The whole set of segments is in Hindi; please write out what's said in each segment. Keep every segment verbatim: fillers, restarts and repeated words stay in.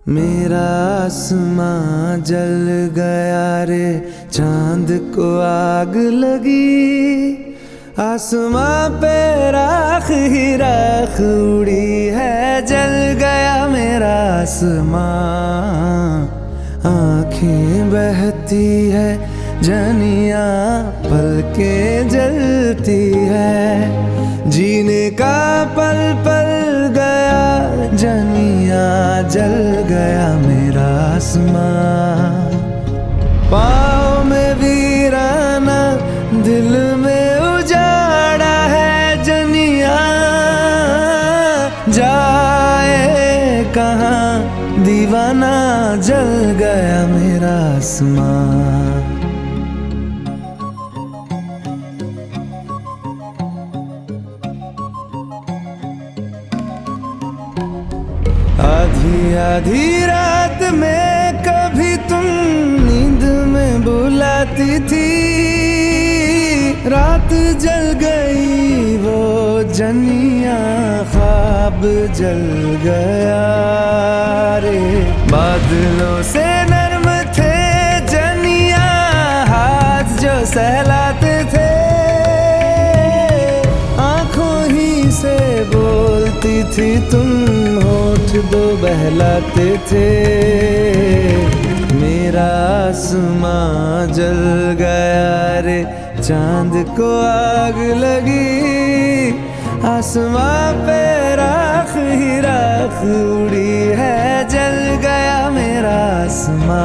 मेरा आसमां जल गया रे, चांद को आग लगी। आसमां पे राख ही राख उड़ी है, जल गया मेरा आसमां। आँखें बहती है जनिया, पलकें जलती है, जीने का पल पल गया जनिया, जल गया मेरा आसमां। पाँव में वीराना, दिल में उजाड़ा है जनिया, जाए कहाँ दीवाना, जल गया मेरा आसमां। आधी आधी रात में कभी तुम नींद में बुलाती थी, रात जल गई वो जनिया, ख्वाब जल गया रे। बादलों से नर्म थे जनिया, हाथ जो सहलाते थे, आंखों ही से बोलती थी तुम, होठ दो बहलाते थे। मेरा आसमां जल गया रे, चांद को आग लगी। आसमां पे राख ही राख उड़ी है, जल गया मेरा आसमां।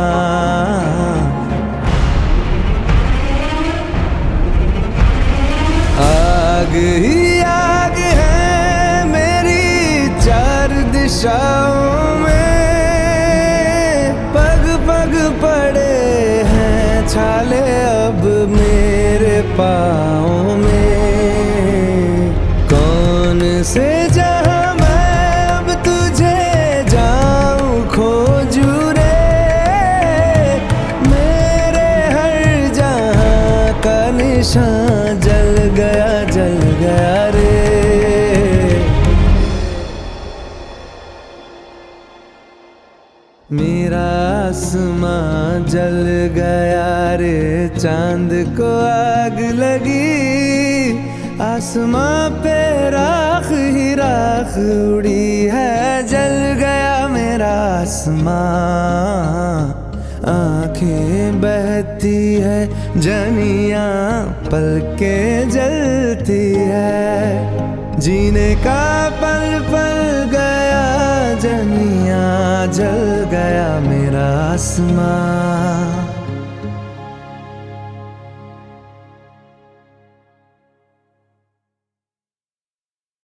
आग ही आग है मेरी चार दिशाओं में, पग पग पड़े हैं छाले अब मेरे पाँव में। कौन से जहां मैं अब तुझे जाऊं खोजू रे, मेरे हर जहां का निशान जल गया जल गया रे। मेरा आसमां जल गया रे, चांद को आग लगी। आसमां पे राख ही राख उड़ी है, जल गया मेरा आसमां। आँखें बहती है जनिया, पलकें जलती है, जीने का पल पल गया जनिया, जल गया मेरा आसमां।